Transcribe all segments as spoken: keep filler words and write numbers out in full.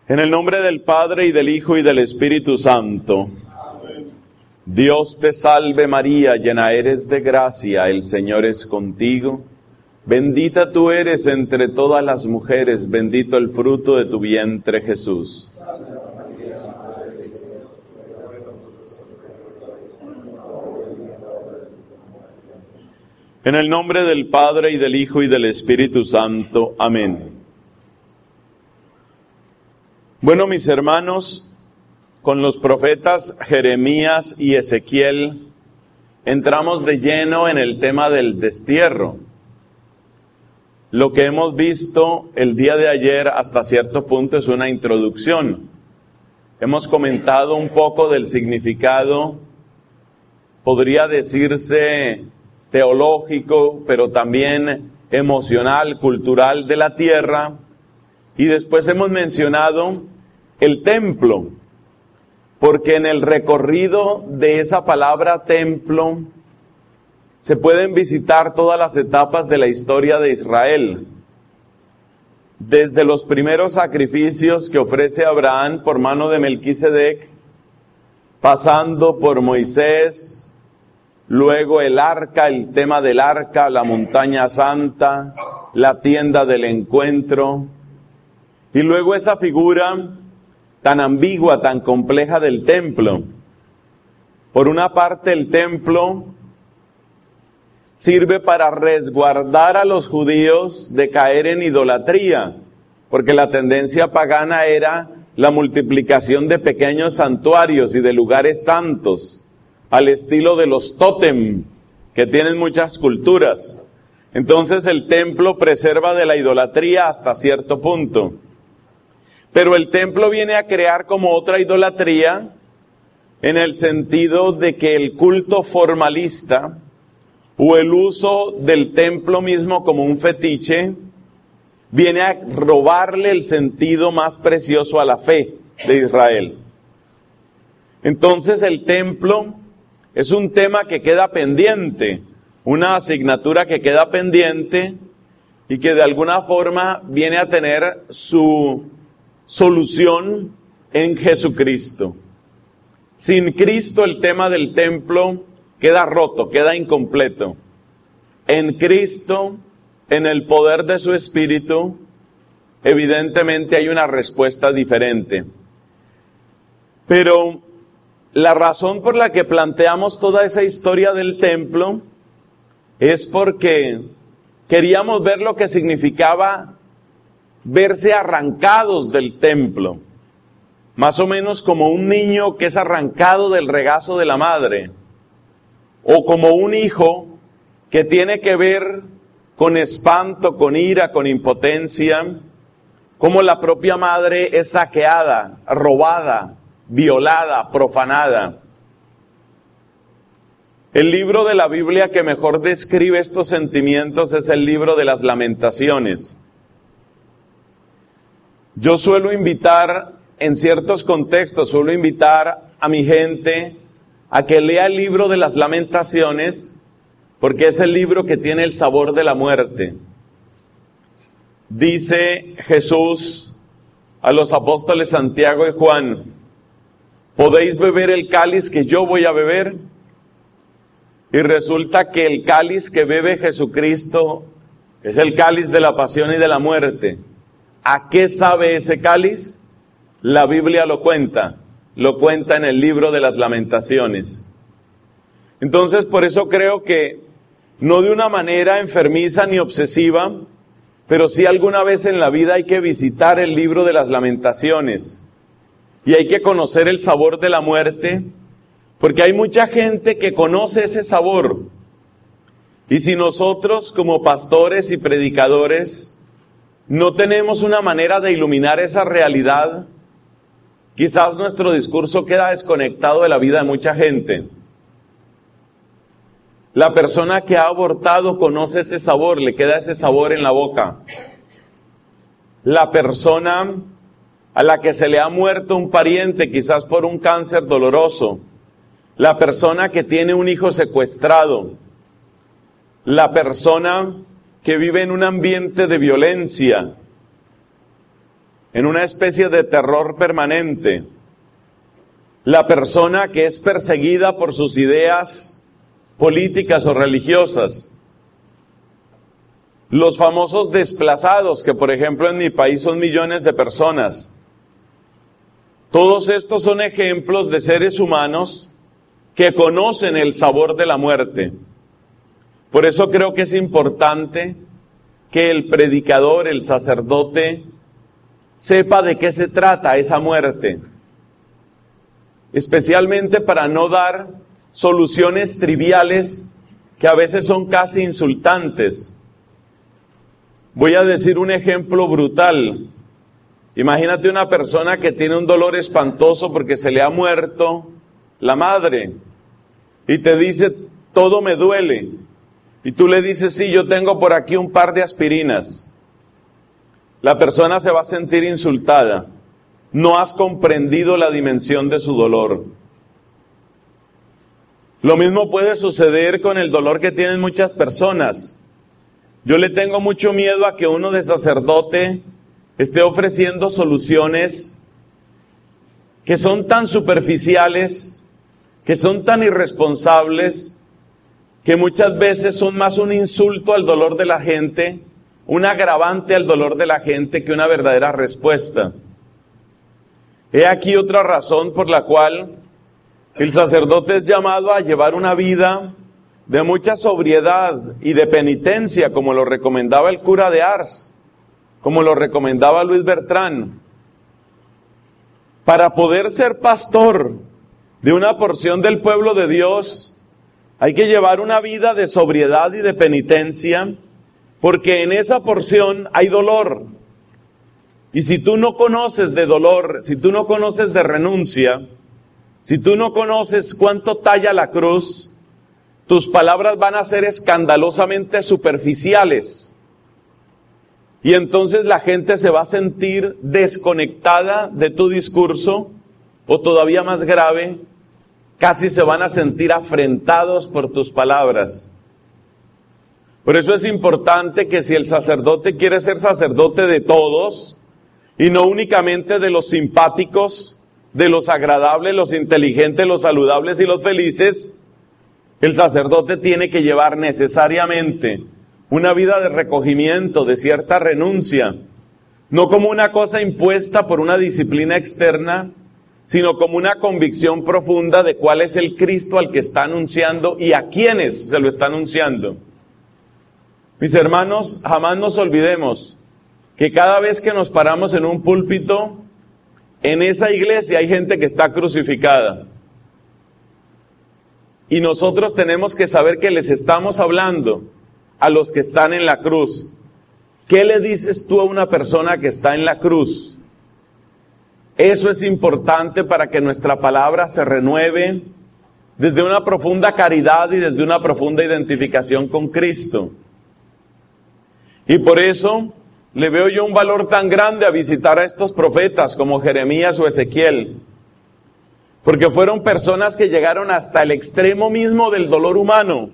En el nombre del Padre, y del Hijo, y del Espíritu Santo. Amén. Dios te salve María, llena eres de gracia, el Señor es contigo. Bendita tú eres entre todas las mujeres, bendito el fruto de tu vientre Jesús. En el nombre del Padre, y del Hijo, y del Espíritu Santo. Amén. Bueno, mis hermanos, con los profetas Jeremías y Ezequiel entramos de lleno en el tema del destierro. Lo que hemos visto el día de ayer hasta cierto punto es una introducción. Hemos comentado un poco del significado, podría decirse teológico, pero también emocional, cultural de la tierra. Y después hemos mencionado el templo, porque en el recorrido de esa palabra templo se pueden visitar todas las etapas de la historia de Israel. Desde los primeros sacrificios que ofrece Abraham por mano de Melquisedec, pasando por Moisés, luego el arca, el tema del arca, la montaña santa, la tienda del encuentro, y luego esa figura tan ambigua, tan compleja del templo. Por una parte, el templo sirve para resguardar a los judíos de caer en idolatría, porque la tendencia pagana era la multiplicación de pequeños santuarios y de lugares santos, al estilo de los tótem, que tienen muchas culturas. Entonces el templo preserva de la idolatría hasta cierto punto. Pero el templo viene a crear como otra idolatría, en el sentido de que el culto formalista o el uso del templo mismo como un fetiche viene a robarle el sentido más precioso a la fe de Israel. Entonces el templo es un tema que queda pendiente, una asignatura que queda pendiente y que de alguna forma viene a tener su solución en Jesucristo. Sin Cristo el tema del templo queda roto, queda incompleto. En Cristo, en el poder de su Espíritu, evidentemente hay una respuesta diferente. Pero la razón por la que planteamos toda esa historia del templo es porque queríamos ver lo que significaba verse arrancados del templo, más o menos como un niño que es arrancado del regazo de la madre, o como un hijo que tiene que ver con espanto, con ira, con impotencia, como la propia madre es saqueada, robada, violada, profanada. El libro de la Biblia que mejor describe estos sentimientos es el libro de las Lamentaciones. Yo suelo invitar, en ciertos contextos, suelo invitar a mi gente a que lea el libro de las Lamentaciones, porque es el libro que tiene el sabor de la muerte. Dice Jesús a los apóstoles Santiago y Juan: ¿podéis beber el cáliz que yo voy a beber? Y resulta que el cáliz que bebe Jesucristo es el cáliz de la pasión y de la muerte. ¿A qué sabe ese cáliz? La Biblia lo cuenta, lo cuenta en el libro de las Lamentaciones. Entonces, por eso creo que no de una manera enfermiza ni obsesiva, pero sí alguna vez en la vida hay que visitar el libro de las Lamentaciones y hay que conocer el sabor de la muerte, porque hay mucha gente que conoce ese sabor. Y si nosotros como pastores y predicadores no tenemos una manera de iluminar esa realidad, quizás nuestro discurso queda desconectado de la vida de mucha gente. La persona que ha abortado conoce ese sabor, le queda ese sabor en la boca. La persona a la que se le ha muerto un pariente, quizás por un cáncer doloroso. La persona que tiene un hijo secuestrado. La persona que vive en un ambiente de violencia. en una especie de terror permanente. La persona que es perseguida por sus ideas políticas o religiosas. Los famosos desplazados, que por ejemplo en mi país son millones de personas. Todos estos son ejemplos de seres humanos que conocen el sabor de la muerte. Por eso creo que es importante que el predicador, el sacerdote, sepa de qué se trata esa muerte. Especialmente para no dar soluciones triviales que a veces son casi insultantes. Voy a decir un ejemplo brutal. Imagínate una persona que tiene un dolor espantoso porque se le ha muerto la madre y te dice, todo me duele. Y tú le dices, sí, yo tengo por aquí un par de aspirinas. La persona se va a sentir insultada. No has comprendido la dimensión de su dolor. Lo mismo puede suceder con el dolor que tienen muchas personas. Yo le tengo mucho miedo a que uno de sacerdote esté ofreciendo soluciones que son tan superficiales, que son tan irresponsables, que muchas veces son más un insulto al dolor de la gente, un agravante al dolor de la gente que una verdadera respuesta. He aquí otra razón por la cual el sacerdote es llamado a llevar una vida de mucha sobriedad y de penitencia, como lo recomendaba el cura de Ars, como lo recomendaba Luis Bertrán. Para poder ser pastor de una porción del pueblo de Dios, hay que llevar una vida de sobriedad y de penitencia, porque en esa porción hay dolor. Y si tú no conoces de dolor, si tú no conoces de renuncia, si tú no conoces cuánto talla la cruz, tus palabras van a ser escandalosamente superficiales. Y entonces la gente se va a sentir desconectada de tu discurso, o todavía más grave, casi se van a sentir afrentados por tus palabras. Por eso es importante que si el sacerdote quiere ser sacerdote de todos, y no únicamente de los simpáticos, de los agradables, los inteligentes, los saludables y los felices, el sacerdote tiene que llevar necesariamente una vida de recogimiento, de cierta renuncia, no como una cosa impuesta por una disciplina externa, sino como una convicción profunda de cuál es el Cristo al que está anunciando y a quiénes se lo está anunciando. Mis hermanos, jamás nos olvidemos que cada vez que nos paramos en un púlpito, en esa iglesia hay gente que está crucificada. Y nosotros tenemos que saber que les estamos hablando a los que están en la cruz. ¿Qué le dices tú a una persona que está en la cruz? Eso es importante para que nuestra palabra se renueve desde una profunda caridad y desde una profunda identificación con Cristo. Y por eso le veo yo un valor tan grande a visitar a estos profetas como Jeremías o Ezequiel. Porque fueron personas que llegaron hasta el extremo mismo del dolor humano.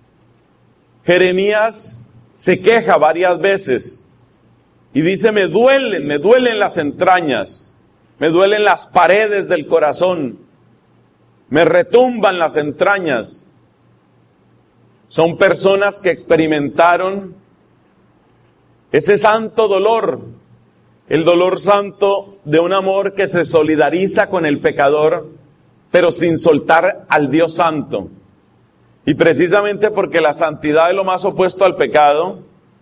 Jeremías se queja varias veces y dice, me duelen, me duelen las entrañas, me duelen las paredes del corazón, me retumban las entrañas. Son personas que experimentaron ese santo dolor, el dolor santo de un amor que se solidariza con el pecador, pero sin soltar al Dios santo. Y precisamente porque la santidad es lo más opuesto al pecado,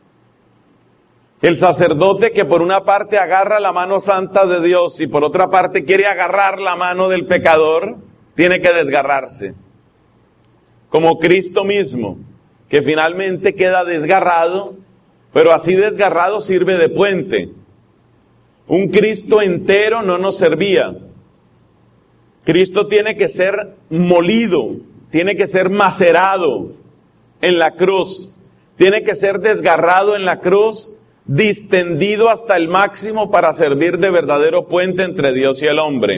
el sacerdote que por una parte agarra la mano santa de Dios y por otra parte quiere agarrar la mano del pecador, tiene que desgarrarse. Como Cristo mismo, que finalmente queda desgarrado, pero así desgarrado sirve de puente. Un Cristo entero no nos servía. Cristo tiene que ser molido, tiene que ser macerado en la cruz, tiene que ser desgarrado en la cruz, distendido hasta el máximo para servir de verdadero puente entre Dios y el hombre.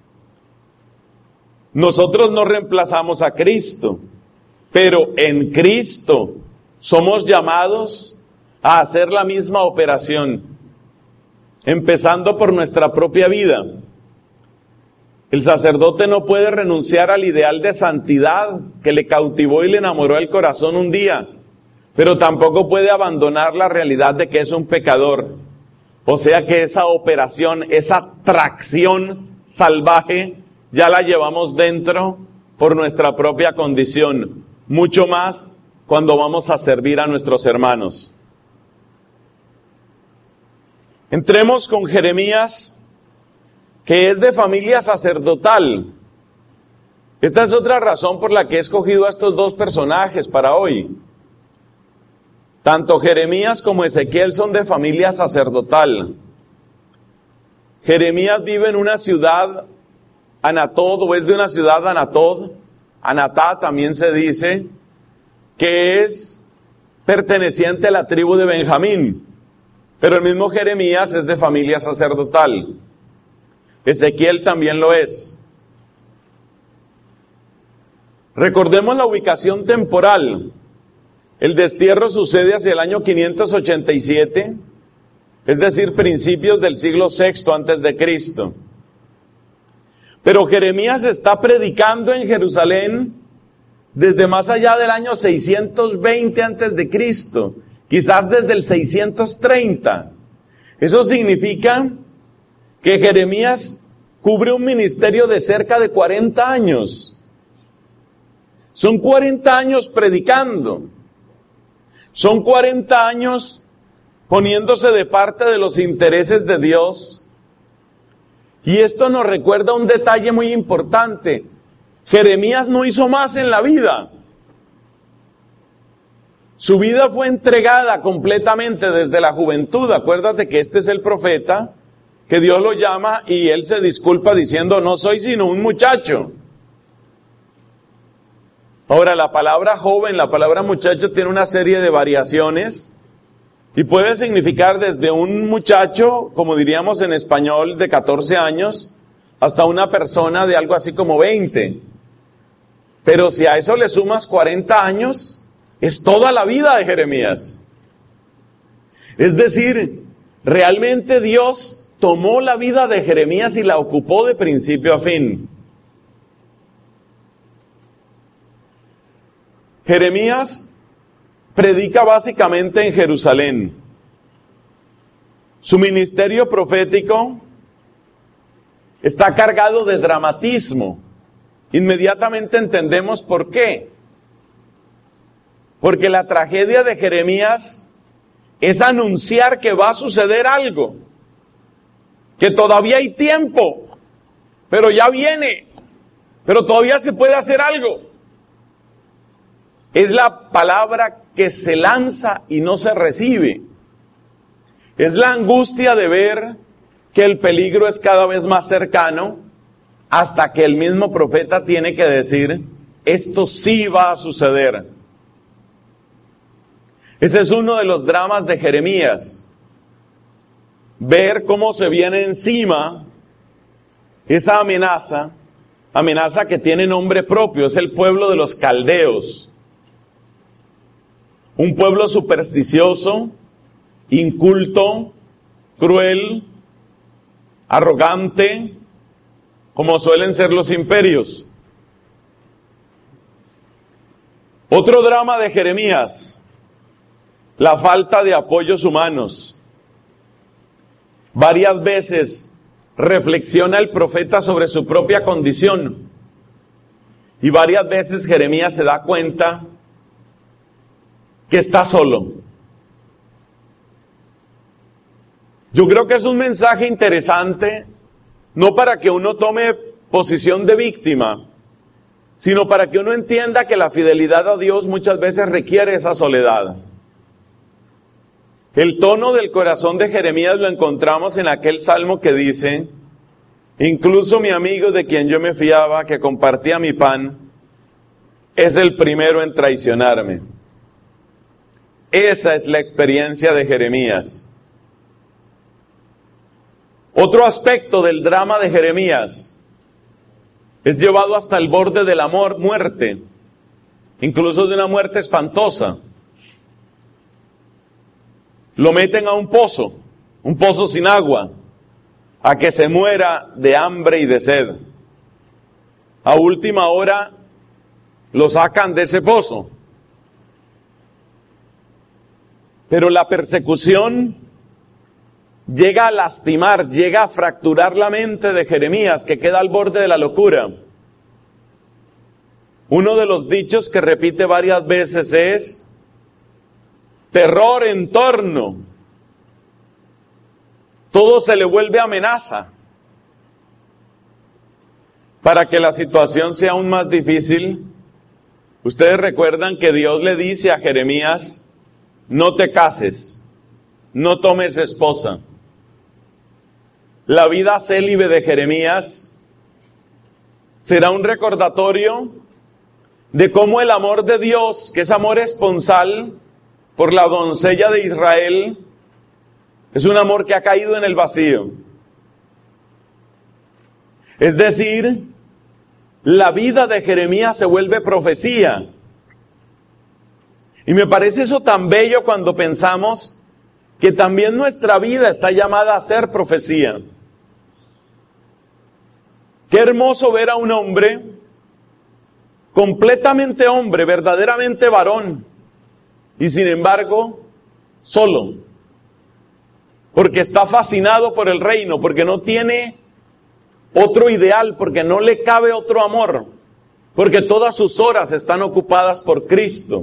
Nosotros no reemplazamos a Cristo, pero en Cristo somos llamados a hacer la misma operación. empezando por nuestra propia vida. El sacerdote no puede renunciar al ideal de santidad que le cautivó y le enamoró el corazón un día, pero tampoco puede abandonar la realidad de que es un pecador. O sea que esa operación, esa atracción salvaje, ya la llevamos dentro por nuestra propia condición, mucho más cuando vamos a servir a nuestros hermanos. Entremos con Jeremías, que es de familia sacerdotal. Esta es otra razón por la que he escogido a estos dos personajes para hoy. Tanto Jeremías como Ezequiel son de familia sacerdotal. Jeremías vive en una ciudad, Anatod, o es de una ciudad Anatod, Anatá también se dice, que es perteneciente a la tribu de Benjamín. Pero el mismo Jeremías es de familia sacerdotal. Ezequiel también lo es. Recordemos la ubicación temporal. El destierro sucede hacia el año quinientos ochenta y siete, es decir, principios del siglo sexto antes de Cristo. Pero Jeremías está predicando en Jerusalén desde más allá del año seiscientos veinte antes de Cristo, quizás desde el seiscientos treinta. Eso significa que Jeremías cubre un ministerio de cerca de cuarenta años. Son cuarenta años predicando. Son cuarenta años poniéndose de parte de los intereses de Dios. Y esto nos recuerda un detalle muy importante. Jeremías no hizo más en la vida. Su vida fue entregada completamente desde la juventud. Acuérdate que este es el profeta que Dios lo llama y él se disculpa diciendo, no soy sino un muchacho. Ahora, la palabra joven, la palabra muchacho tiene una serie de variaciones y puede significar desde un muchacho, como diríamos en español, de catorce años, hasta una persona de algo así como veinte. Pero si a eso le sumas cuarenta años, es toda la vida de Jeremías. Es decir, realmente Dios tomó la vida de Jeremías y la ocupó de principio a fin. Jeremías predica básicamente en Jerusalén. Su ministerio profético está cargado de dramatismo. Inmediatamente entendemos por qué. Porque la tragedia de Jeremías es anunciar que va a suceder algo, que todavía hay tiempo, pero ya viene, pero todavía se puede hacer algo. Es la palabra que se lanza y no se recibe. Es la angustia de ver que el peligro es cada vez más cercano, hasta que el mismo profeta tiene que decir, esto sí va a suceder. Ese es uno de los dramas de Jeremías. Ver cómo se viene encima esa amenaza, amenaza que tiene nombre propio, es el pueblo de los caldeos. Un pueblo supersticioso, inculto, cruel, arrogante, como suelen ser los imperios. Otro drama de Jeremías, la falta de apoyos humanos. Varias veces reflexiona el profeta sobre su propia condición y varias veces Jeremías se da cuenta que está solo. Yo creo que es un mensaje interesante, no para que uno tome posición de víctima, sino para que uno entienda que la fidelidad a Dios muchas veces requiere esa soledad. El tono del corazón de Jeremías lo encontramos en aquel salmo que dice, incluso mi amigo de quien yo me fiaba, que compartía mi pan, es el primero en traicionarme. Esa es la experiencia de Jeremías. Otro aspecto del drama de Jeremías es llevado hasta el borde de la muerte, incluso de una muerte espantosa. Lo meten a un pozo un pozo sin agua, a que se muera de hambre y de sed. A última hora lo sacan de ese pozo. Pero la persecución llega a lastimar, llega a fracturar la mente de Jeremías, que queda al borde de la locura. Uno de los dichos que repite varias veces es: terror en torno. Todo se le vuelve amenaza. Para que la situación sea aún más difícil, ustedes recuerdan que Dios le dice a Jeremías: no te cases, no tomes esposa. La vida célibe de Jeremías será un recordatorio de cómo el amor de Dios, que es amor esponsal por la doncella de Israel, es un amor que ha caído en el vacío. Es decir, la vida de Jeremías se vuelve profecía. Y me parece eso tan bello cuando pensamos que también nuestra vida está llamada a ser profecía. Qué hermoso ver a un hombre, completamente hombre, verdaderamente varón, y sin embargo, solo. Porque está fascinado por el reino, porque no tiene otro ideal, porque no le cabe otro amor, porque todas sus horas están ocupadas por Cristo.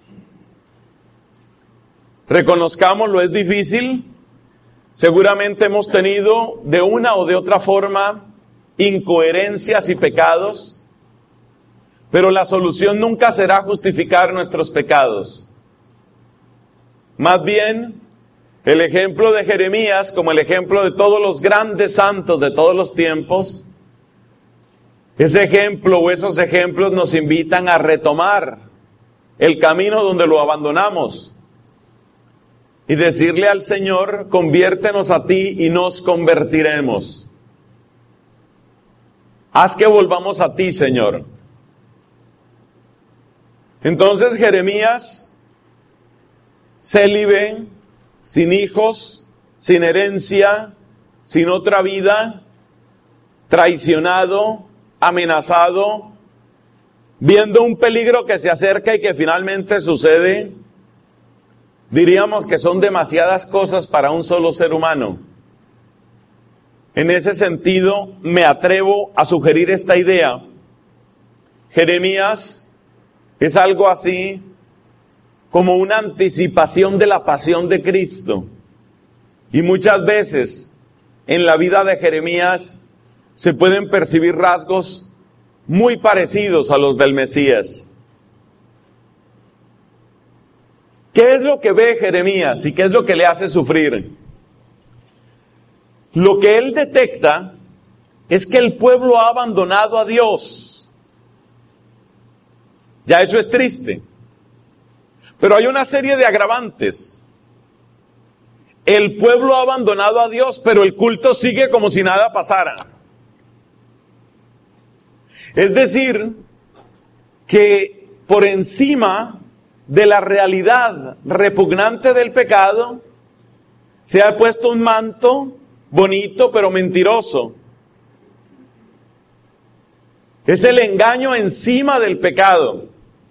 Reconozcámoslo, es difícil. Seguramente hemos tenido de una o de otra forma incoherencias y pecados, pero la solución nunca será justificar nuestros pecados. Más bien, el ejemplo de Jeremías, como el ejemplo de todos los grandes santos de todos los tiempos, ese ejemplo o esos ejemplos nos invitan a retomar el camino donde lo abandonamos y decirle al Señor: conviértenos a ti y nos convertiremos. Haz que volvamos a ti, Señor. Entonces Jeremías, célibe, sin hijos, sin herencia, sin otra vida, traicionado, amenazado, viendo un peligro que se acerca y que finalmente sucede, diríamos que son demasiadas cosas para un solo ser humano. En ese sentido, me atrevo a sugerir esta idea. Jeremías es algo así como una anticipación de la pasión de Cristo. Y muchas veces en la vida de Jeremías se pueden percibir rasgos muy parecidos a los del Mesías. ¿Qué es lo que ve Jeremías y qué es lo que le hace sufrir? Lo que él detecta es que el pueblo ha abandonado a Dios. Ya eso es triste. Pero hay una serie de agravantes. El pueblo ha abandonado a Dios, pero el culto sigue como si nada pasara. Es decir, que por encima de la realidad repugnante del pecado, se ha puesto un manto bonito pero mentiroso. Es el engaño encima del pecado.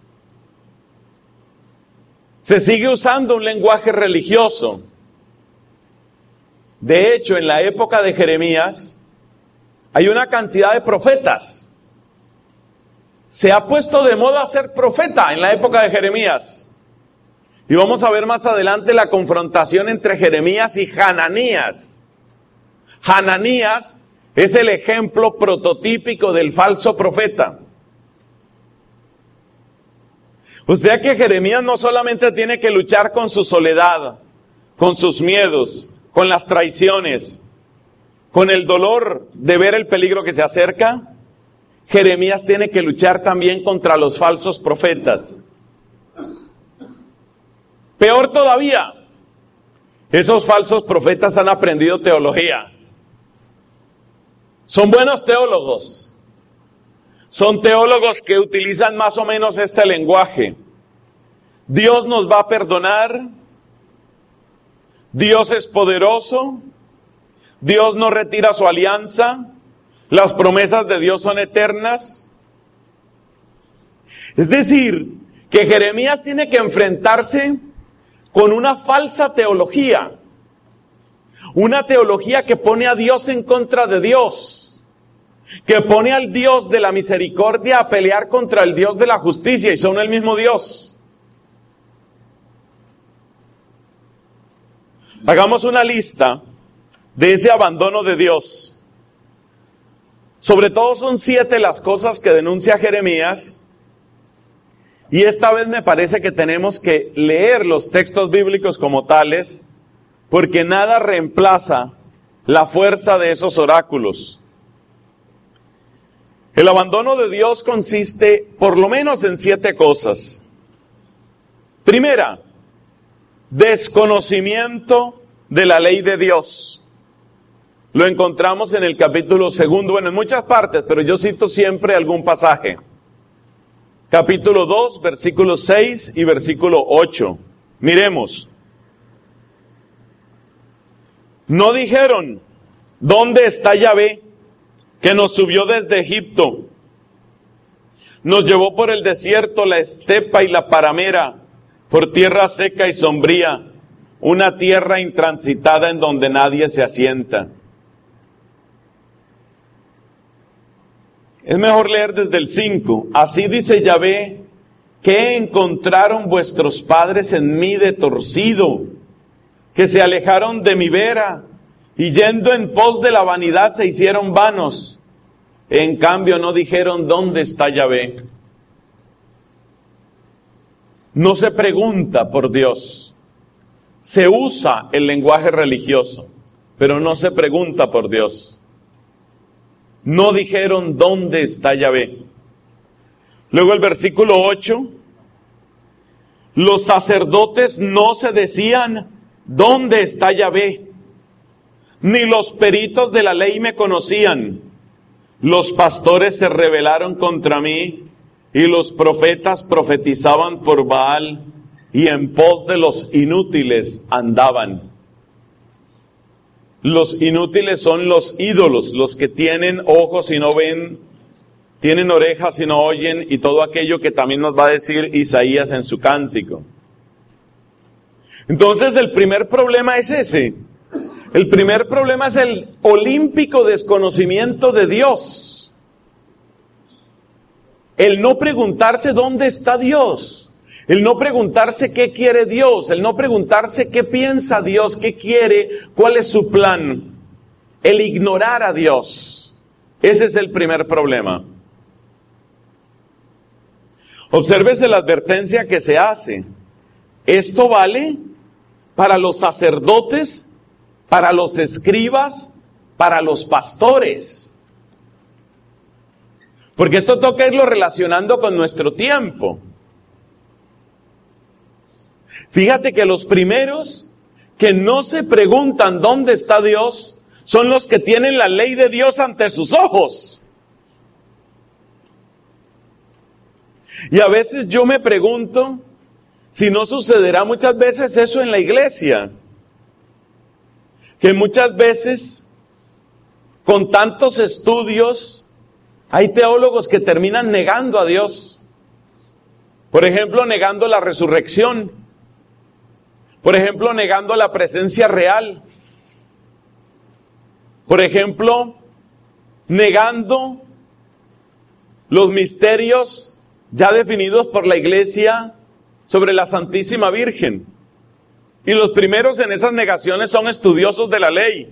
Se sigue usando un lenguaje religioso. De hecho, en la época de Jeremías, hay una cantidad de profetas. Se ha puesto de moda ser profeta en la época de Jeremías. Y vamos a ver más adelante la confrontación entre Jeremías y Hananías. Hananías es el ejemplo prototípico del falso profeta. O sea que Jeremías no solamente tiene que luchar con su soledad, con sus miedos, con las traiciones, con el dolor de ver el peligro que se acerca. Jeremías tiene que luchar también contra los falsos profetas. Peor todavía, esos falsos profetas han aprendido teología. Son buenos teólogos. Son teólogos que utilizan más o menos este lenguaje. Dios nos va a perdonar. Dios es poderoso, Dios no retira su alianza, las promesas de Dios son eternas. Es decir, que Jeremías tiene que enfrentarse con una falsa teología, una teología que pone a Dios en contra de Dios, que pone al Dios de la misericordia a pelear contra el Dios de la justicia, y son el mismo Dios. Hagamos una lista de ese abandono de Dios. Sobre todo son siete las cosas que denuncia Jeremías, y esta vez me parece que tenemos que leer los textos bíblicos como tales, porque nada reemplaza la fuerza de esos oráculos. El abandono de Dios consiste por lo menos en siete cosas. Primera, desconocimiento de la ley de Dios. Lo encontramos en el capítulo segundo, bueno, en muchas partes, pero yo cito siempre algún pasaje. Capítulo dos, versículo seis y versículo ocho. Miremos. No dijeron, ¿dónde está Yahvé, que nos subió desde Egipto? Nos llevó por el desierto, la estepa y la paramera, por tierra seca y sombría, una tierra intransitada en donde nadie se asienta. Es mejor leer desde el cinco. Así dice Yahvé, ¿qué encontraron vuestros padres en mí de torcido? Que se alejaron de mi vera, y yendo en pos de la vanidad se hicieron vanos. En cambio no dijeron, ¿dónde está Yahvé? No se pregunta por Dios. Se usa el lenguaje religioso, pero no se pregunta por Dios. No dijeron, ¿dónde está Yahvé? Luego el versículo ocho. Los sacerdotes no se decían, ¿dónde está Yahvé? Ni los peritos de la ley me conocían. Los pastores se rebelaron contra mí, y los profetas profetizaban por Baal, y en pos de los inútiles andaban. Los inútiles son los ídolos, los que tienen ojos y no ven, tienen orejas y no oyen, y todo aquello que también nos va a decir Isaías en su cántico. Entonces el primer problema es ese. El primer problema es el olímpico desconocimiento de Dios. El no preguntarse dónde está Dios. El no preguntarse qué quiere Dios, el no preguntarse qué piensa Dios, qué quiere, cuál es su plan. El ignorar a Dios. Ese es el primer problema. Obsérvese la advertencia que se hace. Esto vale para los sacerdotes, para los escribas, para los pastores. Porque esto toca irlo relacionando con nuestro tiempo. Fíjate que los primeros que no se preguntan dónde está Dios son los que tienen la ley de Dios ante sus ojos. Y a veces yo me pregunto si no sucederá muchas veces eso en la iglesia. Que muchas veces, con tantos estudios, hay teólogos que terminan negando a Dios. Por ejemplo, negando la resurrección. Por ejemplo, negando la presencia real. Por ejemplo, negando los misterios ya definidos por la Iglesia sobre la Santísima Virgen. Y los primeros en esas negaciones son estudiosos de la ley.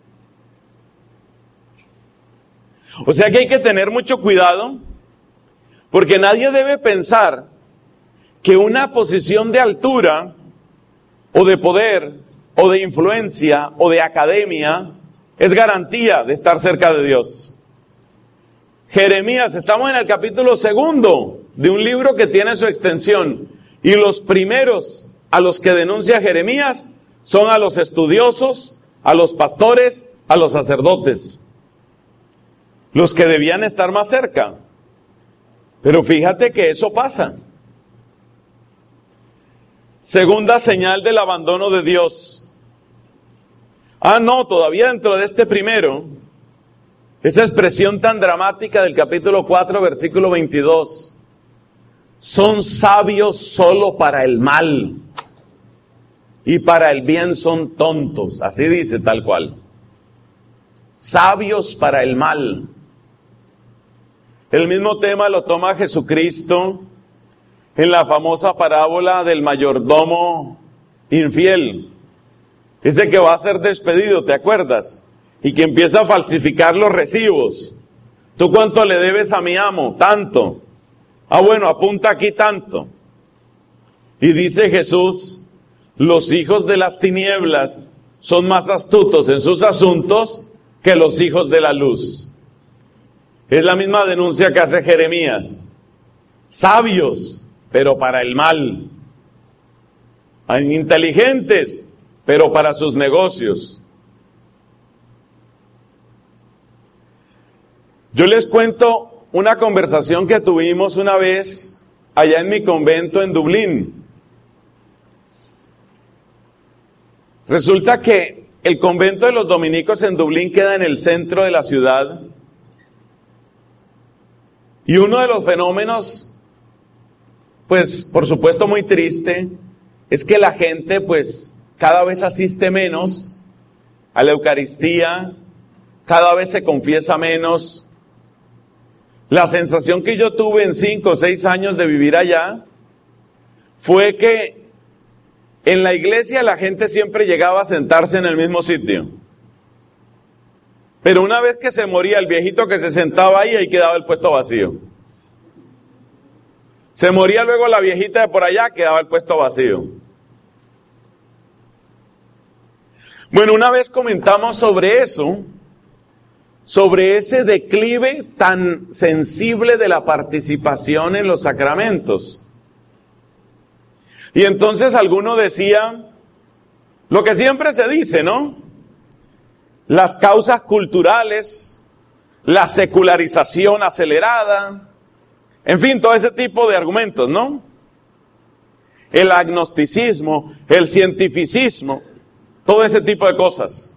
O sea que hay que tener mucho cuidado, porque nadie debe pensar que una posición de altura o de poder, o de influencia, o de academia, es garantía de estar cerca de Dios. Jeremías, estamos en el capítulo segundo de un libro que tiene su extensión, y los primeros a los que denuncia Jeremías son a los estudiosos, a los pastores, a los sacerdotes, los que debían estar más cerca. Pero fíjate que eso pasa. Segunda señal del abandono de Dios, Ah, no, todavía dentro de este primero, esa expresión tan dramática del capítulo cuatro, versículo veintidós. Son sabios solo para el mal, y para el bien son tontos. Así dice tal cual. Sabios para el mal. El mismo tema lo toma Jesucristo en la famosa parábola del mayordomo infiel. Ese que va a ser despedido, ¿te acuerdas? Y que empieza a falsificar los recibos. ¿Tú cuánto le debes a mi amo? Tanto. Ah, bueno, apunta aquí tanto. Y dice Jesús, los hijos de las tinieblas son más astutos en sus asuntos que los hijos de la luz. Es la misma denuncia que hace Jeremías. Sabios, pero para el mal. Inteligentes, pero para sus negocios. Yo les cuento una conversación que tuvimos una vez allá en mi convento en Dublín. Resulta que el convento de los dominicos en Dublín queda en el centro de la ciudad. Y uno de los fenómenos, pues por supuesto muy triste, es que la gente pues cada vez asiste menos a la Eucaristía, cada vez se confiesa menos. La sensación que yo tuve en cinco o seis años de vivir allá fue que en la iglesia la gente siempre llegaba a sentarse en el mismo sitio. Pero una vez que se moría el viejito que se sentaba ahí, ahí quedaba el puesto vacío. Se moría luego la viejita de por allá, quedaba el puesto vacío. Bueno, una vez comentamos sobre eso, sobre ese declive tan sensible de la participación en los sacramentos. Y entonces alguno decía, lo que siempre se dice, ¿no? Las causas culturales, la secularización acelerada, en fin, todo ese tipo de argumentos, ¿no? El agnosticismo, el cientificismo, todo ese tipo de cosas.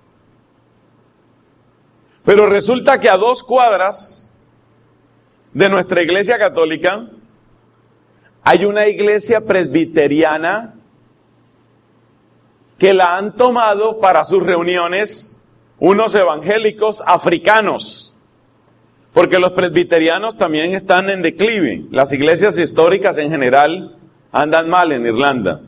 Pero resulta que a dos cuadras de nuestra iglesia católica hay una iglesia presbiteriana que la han tomado para sus reuniones unos evangélicos africanos, porque los presbiterianos también están en declive. Las iglesias históricas en general andan mal en Irlanda.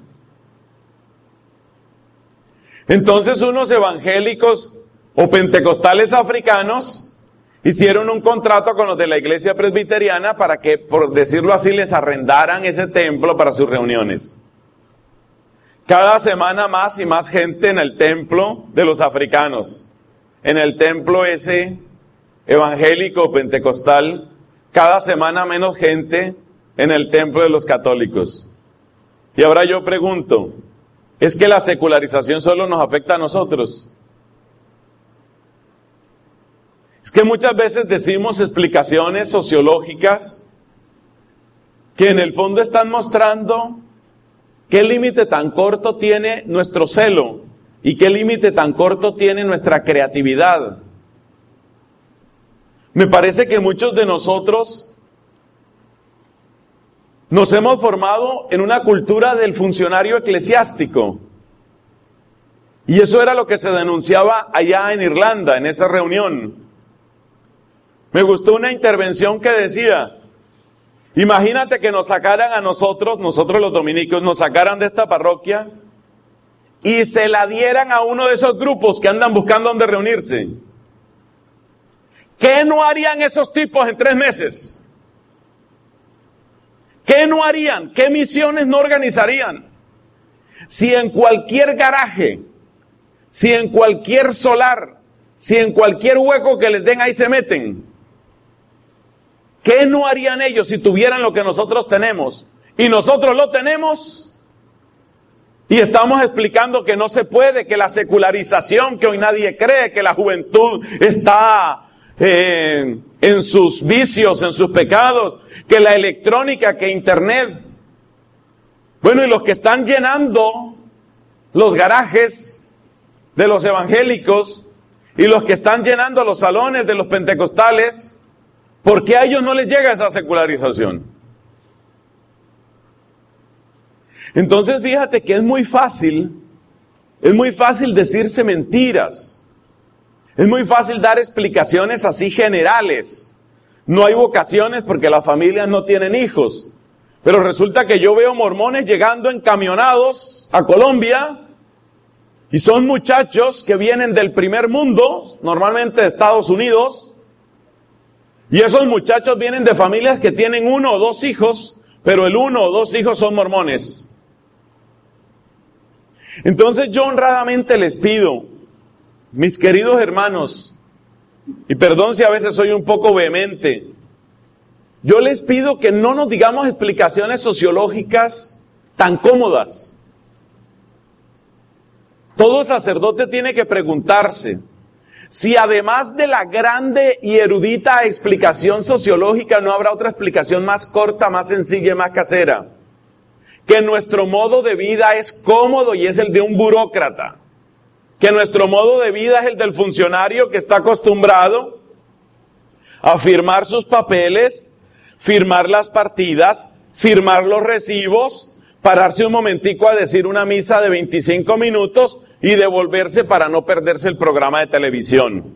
Entonces unos evangélicos o pentecostales africanos hicieron un contrato con los de la iglesia presbiteriana para que, por decirlo así, les arrendaran ese templo para sus reuniones. Cada semana más y más gente en el templo de los africanos, en el templo ese evangélico pentecostal, cada semana menos gente en el templo de los católicos. Y ahora yo pregunto, ¿es que la secularización solo nos afecta a nosotros? Es que muchas veces decimos explicaciones sociológicas que en el fondo están mostrando qué límite tan corto tiene nuestro celo y qué límite tan corto tiene nuestra creatividad. Me parece que muchos de nosotros nos hemos formado en una cultura del funcionario eclesiástico. Y eso era lo que se denunciaba allá en Irlanda, en esa reunión. Me gustó una intervención que decía, imagínate que nos sacaran a nosotros, nosotros los dominicos, nos sacaran de esta parroquia y se la dieran a uno de esos grupos que andan buscando dónde reunirse. ¿Qué no harían esos tipos en tres meses? ¿Qué no harían? ¿Qué misiones no organizarían? Si en cualquier garaje, si en cualquier solar, si en cualquier hueco que les den ahí se meten. ¿Qué no harían ellos si tuvieran lo que nosotros tenemos? Y nosotros lo tenemos. Y estamos explicando que no se puede, que la secularización, que hoy nadie cree, que la juventud está eh, en sus vicios, en sus pecados, que la electrónica, que internet. Bueno, y los que están llenando los garajes de los evangélicos y los que están llenando los salones de los pentecostales, ¿por qué a ellos no les llega esa secularización? Entonces fíjate que es muy fácil, es muy fácil decirse mentiras, es muy fácil dar explicaciones así generales. No hay vocaciones porque las familias no tienen hijos, pero resulta que yo veo mormones llegando encamionados a Colombia y son muchachos que vienen del primer mundo, normalmente de Estados Unidos, y esos muchachos vienen de familias que tienen uno o dos hijos, pero el uno o dos hijos son mormones. Entonces yo honradamente les pido, mis queridos hermanos, y perdón si a veces soy un poco vehemente, yo les pido que no nos digamos explicaciones sociológicas tan cómodas. Todo sacerdote tiene que preguntarse si además de la grande y erudita explicación sociológica no habrá otra explicación más corta, más sencilla y más casera. Que nuestro modo de vida es cómodo y es el de un burócrata. Que nuestro modo de vida es el del funcionario que está acostumbrado a firmar sus papeles, firmar las partidas, firmar los recibos, pararse un momentico a decir una misa de veinticinco minutos y devolverse para no perderse el programa de televisión.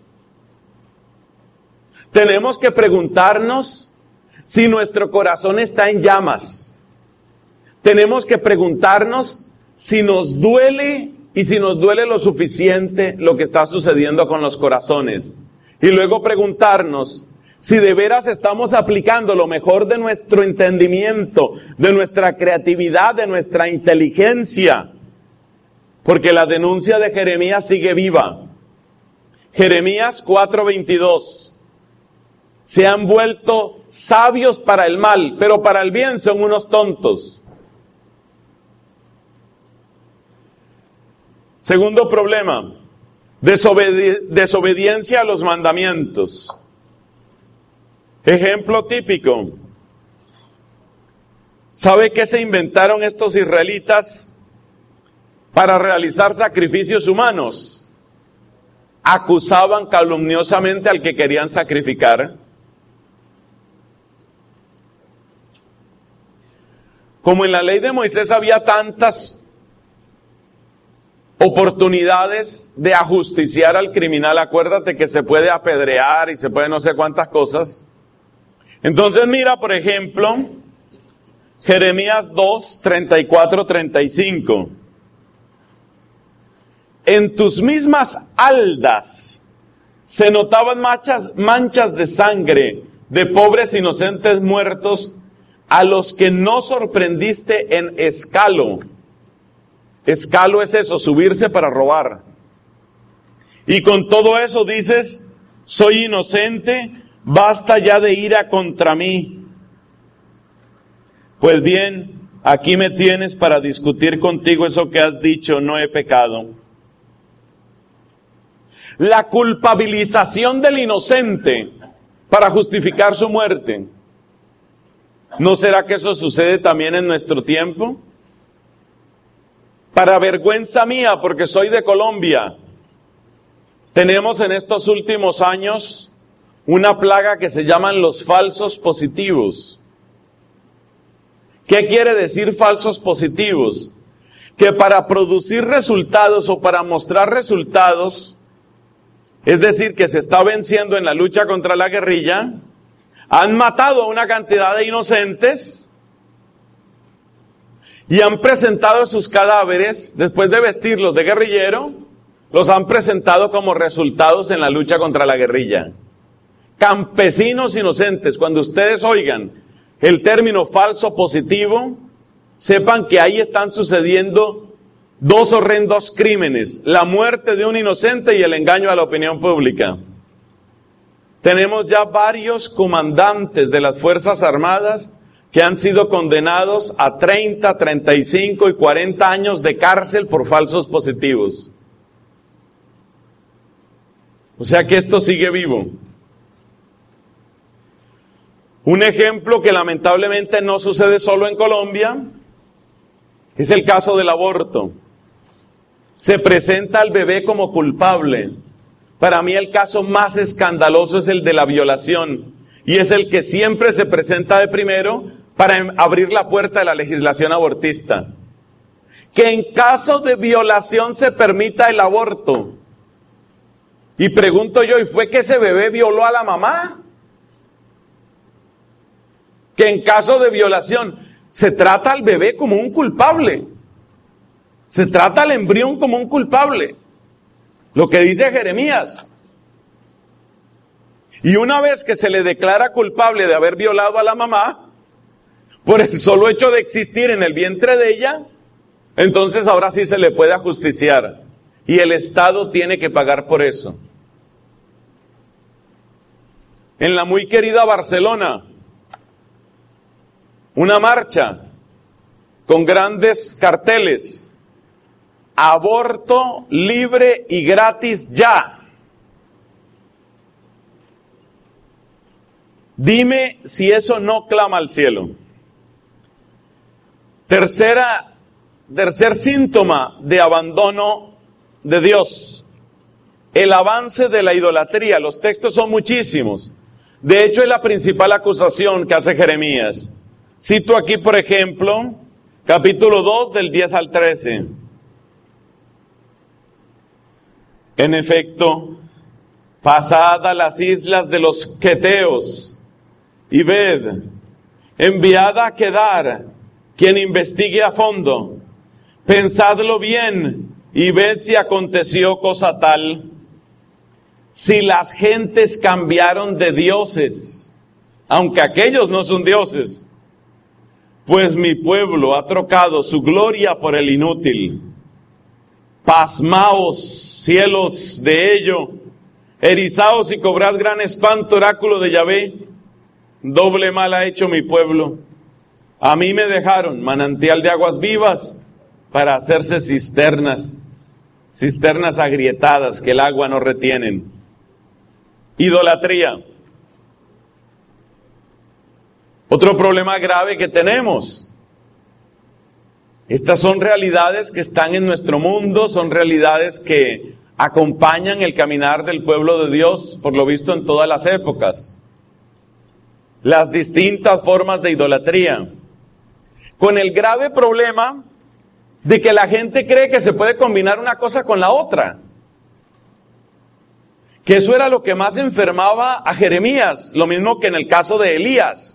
Tenemos que preguntarnos si nuestro corazón está en llamas. Tenemos que preguntarnos si nos duele y si nos duele lo suficiente lo que está sucediendo con los corazones. Y luego preguntarnos si de veras estamos aplicando lo mejor de nuestro entendimiento, de nuestra creatividad, de nuestra inteligencia. Porque la denuncia de Jeremías sigue viva. Jeremías cuatro veintidós. Se han vuelto sabios para el mal, pero para el bien son unos tontos. Segundo problema, desobedi- desobediencia a los mandamientos. Ejemplo típico. ¿Sabe qué se inventaron estos israelitas para realizar sacrificios humanos? Acusaban calumniosamente al que querían sacrificar. Como en la ley de Moisés había tantas oportunidades de ajusticiar al criminal, acuérdate que se puede apedrear y se puede no sé cuántas cosas. Entonces mira, por ejemplo, Jeremías dos, treinta y cuatro, treinta y cinco. En tus mismas haldas se notaban manchas, manchas de sangre de pobres inocentes muertos a los que no sorprendiste en escalo. Escalo es eso, subirse para robar. Y con todo eso dices, soy inocente, basta ya de ira contra mí. Pues bien, aquí me tienes para discutir contigo eso que has dicho, no he pecado. La culpabilización del inocente para justificar su muerte. ¿No será que eso sucede también en nuestro tiempo? Para vergüenza mía, porque soy de Colombia, tenemos en estos últimos años una plaga que se llaman los falsos positivos. ¿Qué quiere decir falsos positivos? Que para producir resultados o para mostrar resultados, es decir, que se está venciendo en la lucha contra la guerrilla, han matado a una cantidad de inocentes y han presentado sus cadáveres, después de vestirlos de guerrillero, los han presentado como resultados en la lucha contra la guerrilla. Campesinos inocentes, cuando ustedes oigan el término falso positivo, sepan que ahí están sucediendo dos horrendos crímenes, la muerte de un inocente y el engaño a la opinión pública. Tenemos ya varios comandantes de las Fuerzas Armadas que han sido condenados a treinta, treinta y cinco y cuarenta años de cárcel por falsos positivos. O sea que esto sigue vivo. Un ejemplo que lamentablemente no sucede solo en Colombia es el caso del aborto. se presenta al bebé como culpable. Para mí el caso más escandaloso es el de la violación, y es el que siempre se presenta de primero para abrir la puerta de la legislación abortista. Que en caso de violación se permita el aborto. Y pregunto yo, ¿y fue que ese bebé violó a la mamá? Que en caso de violación se trata al bebé como un culpable. Se trata al embrión como un culpable. Lo que dice Jeremías. Y una vez que se le declara culpable de haber violado a la mamá, por el solo hecho de existir en el vientre de ella, entonces ahora sí se le puede ajusticiar. Y el Estado tiene que pagar por eso. En la muy querida Barcelona, una marcha con grandes carteles. Aborto libre y gratis ya. Dime si eso no clama al cielo. Tercera, tercer síntoma de abandono de Dios. El avance de la idolatría. Los textos son muchísimos. De hecho, es la principal acusación que hace Jeremías. Cito aquí, por ejemplo, capítulo dos, del diez al trece. En efecto, pasad a las islas de los Queteos y ved, enviad a Kedar, quien investigue a fondo. Pensadlo bien y ved si aconteció cosa tal. Si las gentes cambiaron de dioses, aunque aquellos no son dioses, pues mi pueblo ha trocado su gloria por el inútil. Pasmaos, cielos, de ello, erizaos y cobrad gran espanto, oráculo de Yahvé. Doble mal ha hecho mi pueblo. A mí me dejaron manantial de aguas vivas para hacerse cisternas, cisternas agrietadas que el agua no retienen. Idolatría. Otro problema grave que tenemos. Estas son realidades que están en nuestro mundo, son realidades que acompañan el caminar del pueblo de Dios, por lo visto en todas las épocas. Las distintas formas de idolatría. Con el grave problema de que la gente cree que se puede combinar una cosa con la otra. Que eso era lo que más enfermaba a Jeremías, lo mismo que en el caso de Elías.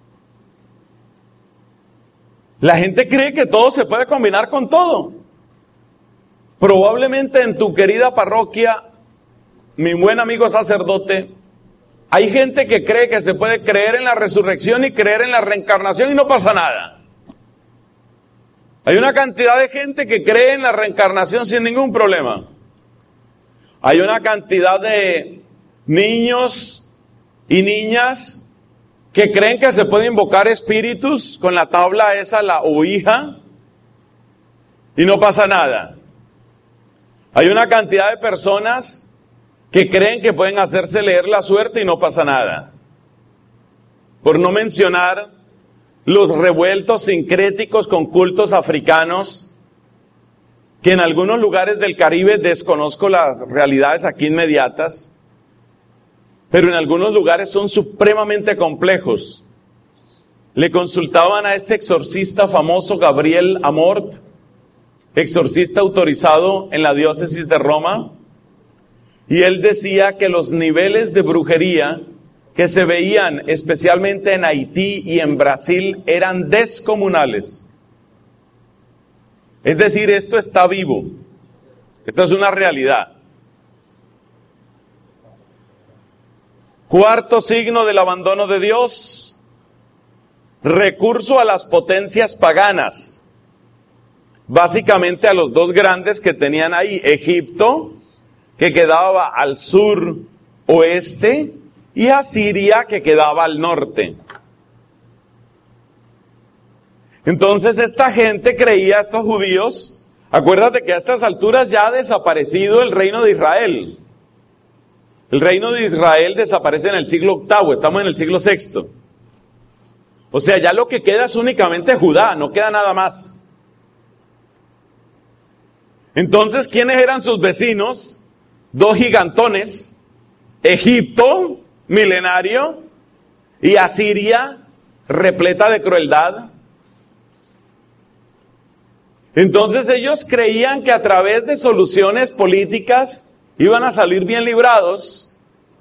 La gente cree que todo se puede combinar con todo. Probablemente en tu querida parroquia, mi buen amigo sacerdote, hay gente que cree que se puede creer en la resurrección y creer en la reencarnación y no pasa nada. Hay una cantidad de gente que cree en la reencarnación sin ningún problema. Hay una cantidad de niños y niñas que creen que se puede invocar espíritus con la tabla esa, la ouija, y no pasa nada. Hay una cantidad de personas que creen que pueden hacerse leer la suerte y no pasa nada. Por no mencionar los revueltos sincréticos con cultos africanos, que en algunos lugares del Caribe desconozco las realidades aquí inmediatas, pero en algunos lugares son supremamente complejos. Le consultaban a este exorcista famoso, Gabriel Amort, exorcista autorizado en la diócesis de Roma, y él decía que los niveles de brujería que se veían especialmente en Haití y en Brasil eran descomunales. Es decir, esto está vivo. Esto es una realidad. Cuarto signo del abandono de Dios, recurso a las potencias paganas. Básicamente a los dos grandes que tenían ahí, Egipto, que quedaba al sur oeste, y Asiria, que quedaba al norte. Entonces esta gente creía, estos judíos, acuérdate que a estas alturas ya ha desaparecido el reino de Israel. El reino de Israel desaparece en el siglo octavo, estamos en el siglo sexto. O sea, ya lo que queda es únicamente Judá, no queda nada más. Entonces, ¿quiénes eran sus vecinos? Dos gigantones, Egipto, milenario, y Asiria, repleta de crueldad. Entonces ellos creían que a través de soluciones políticas iban a salir bien librados.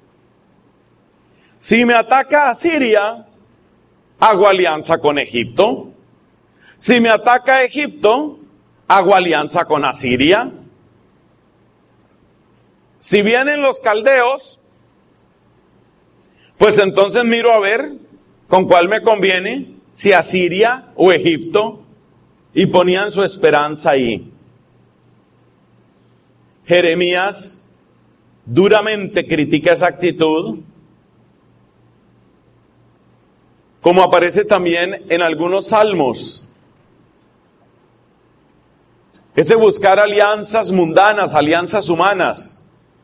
Si me ataca Asiria, hago alianza con Egipto. Si me ataca Egipto, hago alianza con Asiria. Si vienen los caldeos, pues entonces miro a ver con cuál me conviene, si Asiria o Egipto, y ponían su esperanza ahí. Jeremías duramente critica esa actitud, como aparece también en algunos salmos. Ese buscar alianzas mundanas, alianzas humanas,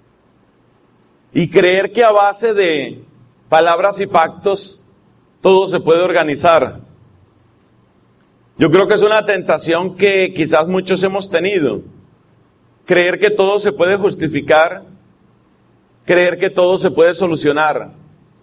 y creer que a base de palabras y pactos todo se puede organizar. Yo creo que es una tentación que quizás muchos hemos tenido. Creer que todo se puede justificar, creer que todo se puede solucionar.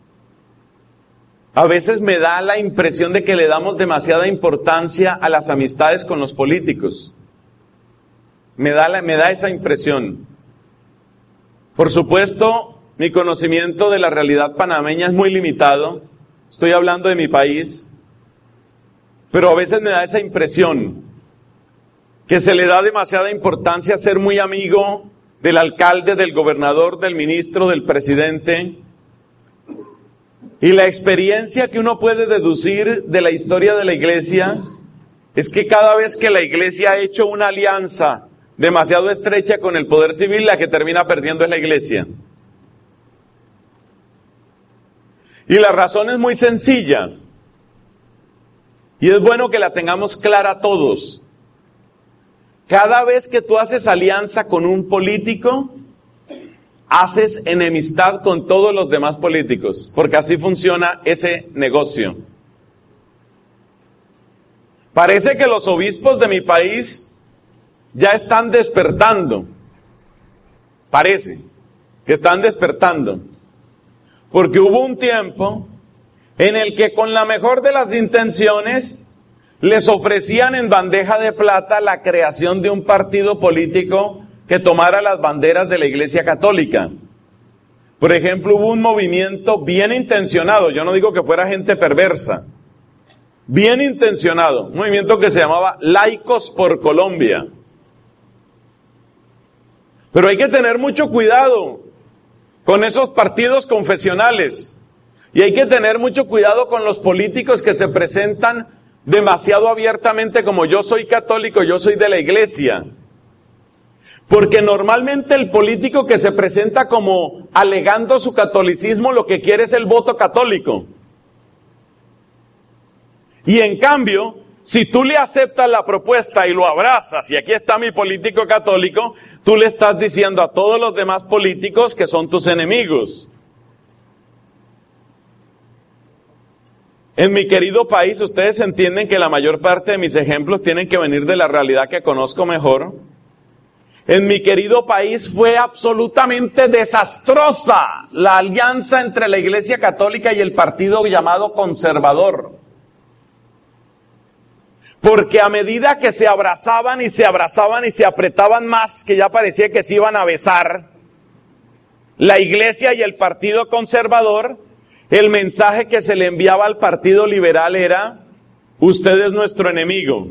A veces me da la impresión de que le damos demasiada importancia a las amistades con los políticos. Me da, la, me da esa impresión. Por supuesto, mi conocimiento de la realidad panameña es muy limitado. Estoy hablando de mi país. Pero a veces me da esa impresión que se le da demasiada importancia a ser muy amigo del alcalde, del gobernador, del ministro, del presidente. Y la experiencia que uno puede deducir de la historia de la iglesia es que cada vez que la iglesia ha hecho una alianza demasiado estrecha con el poder civil, la que termina perdiendo es la iglesia. Y la razón es muy sencilla. Y es bueno que la tengamos clara todos. Cada vez que tú haces alianza con un político, haces enemistad con todos los demás políticos, porque así funciona ese negocio. Parece que los obispos de mi país ya están despertando. Parece que están despertando. Porque hubo un tiempo en el que con la mejor de las intenciones les ofrecían en bandeja de plata la creación de un partido político que tomara las banderas de la Iglesia Católica. Por ejemplo, hubo un movimiento bien intencionado, yo no digo que fuera gente perversa, bien intencionado, un movimiento que se llamaba Laicos por Colombia. Pero hay que tener mucho cuidado con esos partidos confesionales. Y hay que tener mucho cuidado con los políticos que se presentan demasiado abiertamente como yo soy católico, yo soy de la iglesia. Porque normalmente el político que se presenta como alegando su catolicismo lo que quiere es el voto católico. Y en cambio, si tú le aceptas la propuesta y lo abrazas, y aquí está mi político católico, tú le estás diciendo a todos los demás políticos que son tus enemigos. En mi querido país, ustedes entienden que la mayor parte de mis ejemplos tienen que venir de la realidad que conozco mejor. En mi querido país fue absolutamente desastrosa la alianza entre la Iglesia Católica y el partido llamado conservador. Porque a medida que se abrazaban y se abrazaban y se apretaban más, que ya parecía que se iban a besar, la Iglesia y el partido conservador, el mensaje que se le enviaba al Partido Liberal era, usted es nuestro enemigo.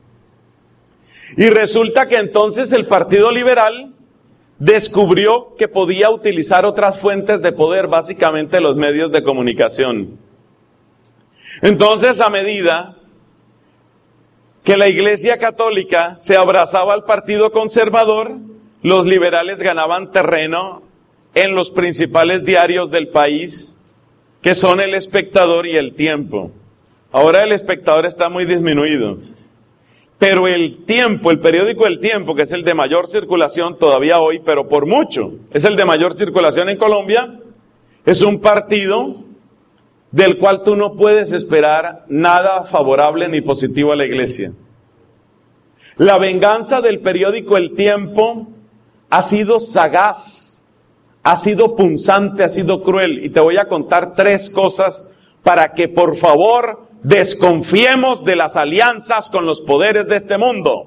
Y resulta que entonces el Partido Liberal descubrió que podía utilizar otras fuentes de poder, básicamente los medios de comunicación. Entonces, a medida que la Iglesia Católica se abrazaba al Partido Conservador, los liberales ganaban terreno en los principales diarios del país, que son El Espectador y El Tiempo. Ahora El Espectador está muy disminuido. Pero El Tiempo, el periódico El Tiempo, que es el de mayor circulación todavía hoy, pero por mucho, es el de mayor circulación en Colombia, es un partido del cual tú no puedes esperar nada favorable ni positivo a la iglesia. La venganza del periódico El Tiempo ha sido sagaz, ha sido punzante, ha sido cruel. Y te voy a contar tres cosas para que por favor desconfiemos de las alianzas con los poderes de este mundo.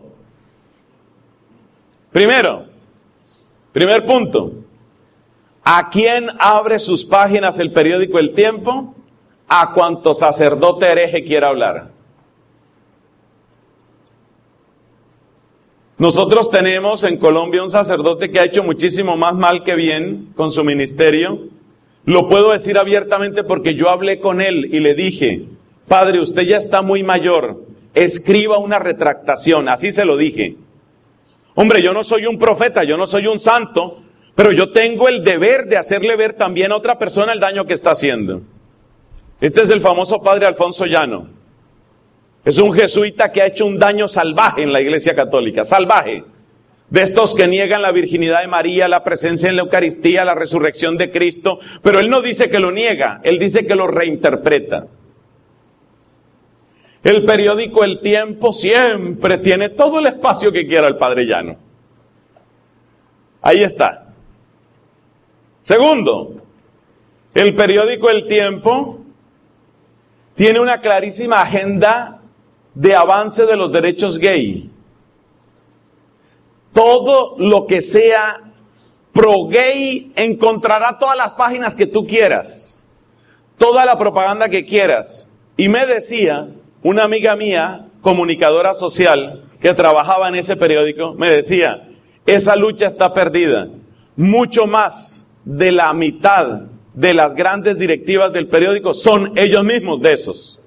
Primero, primer punto, ¿a quién abre sus páginas el periódico El Tiempo? A cuanto sacerdote hereje quiera hablar. Nosotros tenemos en Colombia un sacerdote que ha hecho muchísimo más mal que bien con su ministerio. Lo puedo decir abiertamente porque yo hablé con él y le dije, padre, usted ya está muy mayor, escriba una retractación, así se lo dije. Hombre, yo no soy un profeta, yo no soy un santo, pero yo tengo el deber de hacerle ver también a otra persona el daño que está haciendo. Este es el famoso padre Alfonso Llano. Es un jesuita que ha hecho un daño salvaje en la Iglesia Católica, salvaje. De estos que niegan la virginidad de María, la presencia en la Eucaristía, la resurrección de Cristo, pero él no dice que lo niega, él dice que lo reinterpreta. El periódico El Tiempo siempre tiene todo el espacio que quiera el padre Llano. Ahí está. Segundo, el periódico El Tiempo tiene una clarísima agenda de avance de los derechos gay. Todo lo que sea pro-gay encontrará todas las páginas que tú quieras, toda la propaganda que quieras. Y me decía una amiga mía, comunicadora social, que trabajaba en ese periódico, me decía, esa lucha está perdida. Mucho más de la mitad de las grandes directivas del periódico son ellos mismos de esos.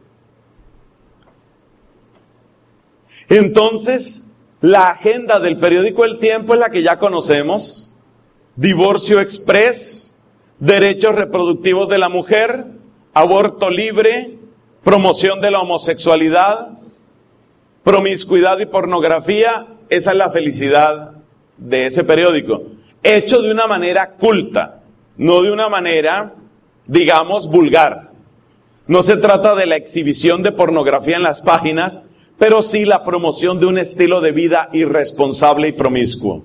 Entonces, la agenda del periódico El Tiempo es la que ya conocemos: divorcio express, derechos reproductivos de la mujer, aborto libre, promoción de la homosexualidad, promiscuidad y pornografía. Esa es la felicidad de ese periódico, hecho de una manera culta, no de una manera, digamos, vulgar. No se trata de la exhibición de pornografía en las páginas, pero sí la promoción de un estilo de vida irresponsable y promiscuo.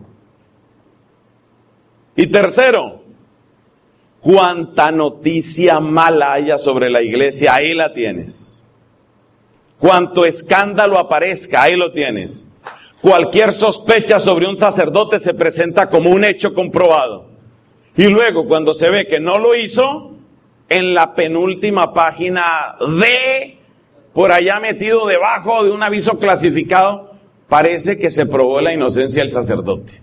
Y tercero, cuánta noticia mala haya sobre la iglesia, ahí la tienes. Cuánto escándalo aparezca, ahí lo tienes. Cualquier sospecha sobre un sacerdote se presenta como un hecho comprobado. Y luego, cuando se ve que no lo hizo, en la penúltima página de... por allá metido debajo de un aviso clasificado, parece que se probó la inocencia del sacerdote.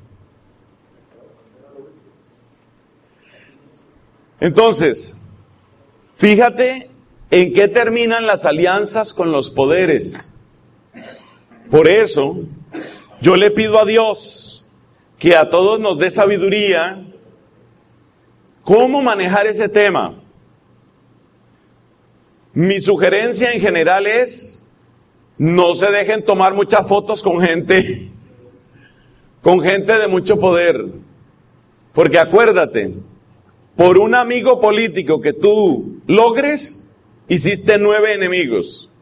Entonces, fíjate en qué terminan las alianzas con los poderes. Por eso, yo le pido a Dios que a todos nos dé sabiduría cómo manejar ese tema. Mi sugerencia en general es, no se dejen tomar muchas fotos con gente, con gente de mucho poder. Porque acuérdate, por un amigo político que tú logres, hiciste nueve enemigos.